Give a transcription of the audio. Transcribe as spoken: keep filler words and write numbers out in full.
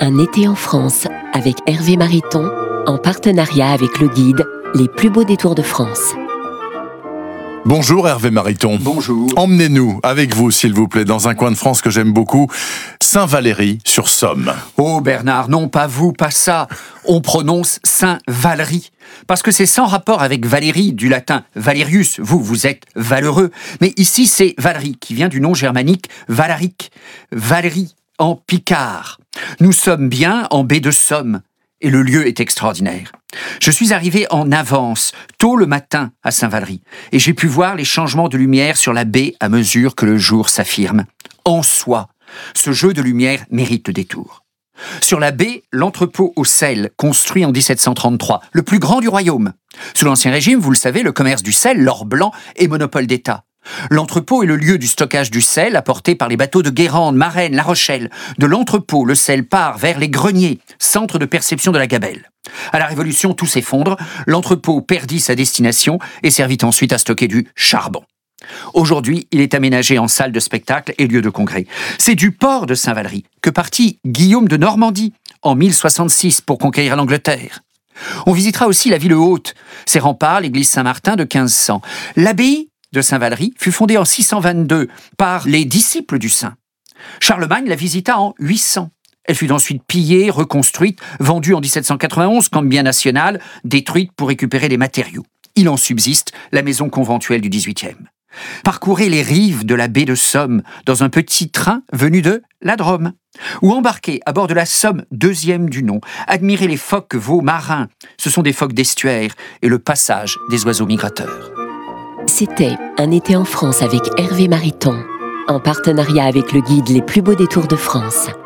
Un été en France avec Hervé Mariton, en partenariat avec le guide Les plus beaux détours de France. Bonjour Hervé Mariton. Bonjour. Emmenez-nous avec vous, s'il vous plaît, dans un coin de France que j'aime beaucoup, Saint-Valery-sur-Somme. Oh Bernard, non pas vous, pas ça. On prononce Saint-Valery. Parce que c'est sans rapport avec Valérie, du latin Valerius. Vous, vous êtes valeureux. Mais ici, c'est Valery, qui vient du nom germanique Valaric. Valérie, en picard. Nous sommes bien en baie de Somme. Et le lieu est extraordinaire. Je suis arrivé en avance, tôt le matin, à Saint-Valery, et j'ai pu voir les changements de lumière sur la baie à mesure que le jour s'affirme. En soi, ce jeu de lumière mérite le détour. Sur la baie, l'entrepôt au sel, construit en dix-sept cent trente-trois, le plus grand du royaume. Sous l'Ancien Régime, vous le savez, le commerce du sel, l'or blanc, est monopole d'État. L'entrepôt est le lieu du stockage du sel apporté par les bateaux de Guérande, Marennes, La Rochelle. De l'entrepôt, le sel part vers les greniers, centre de perception de la gabelle. À la Révolution, tout s'effondre, l'entrepôt perdit sa destination et servit ensuite à stocker du charbon. Aujourd'hui, il est aménagé en salle de spectacle et lieu de congrès. C'est du port de Saint-Valery que partit Guillaume de Normandie en mille soixante-six pour conquérir l'Angleterre. On visitera aussi la ville haute, ses remparts, l'église Saint-Martin de quinze cents. L'abbaye de Saint-Valery fut fondée en six cent vingt-deux par les disciples du saint. Charlemagne la visita en huit cents. Elle fut ensuite pillée, reconstruite, vendue en dix-sept cent quatre-vingt-onze comme bien national, détruite pour récupérer les matériaux. Il en subsiste la maison conventuelle du dix-huitième. Parcourez les rives de la baie de Somme dans un petit train venu de la Drôme. Ou embarquez à bord de la Somme, deuxième du nom. Admirez les phoques veaux marins. Ce sont des phoques d'estuaire et le passage des oiseaux migrateurs. C'était Un été en France avec Hervé Mariton, en partenariat avec le guide Les plus beaux détours de France.